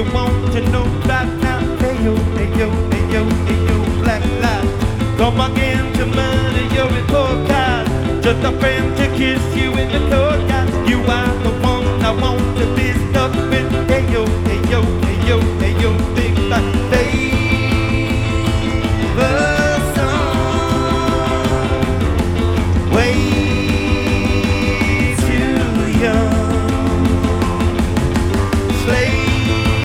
you want to know right now? Hey yo, hey yo, hey yo, hey yo, black light. Come again to murder your report card. Just a friend to kiss you in the courtyard.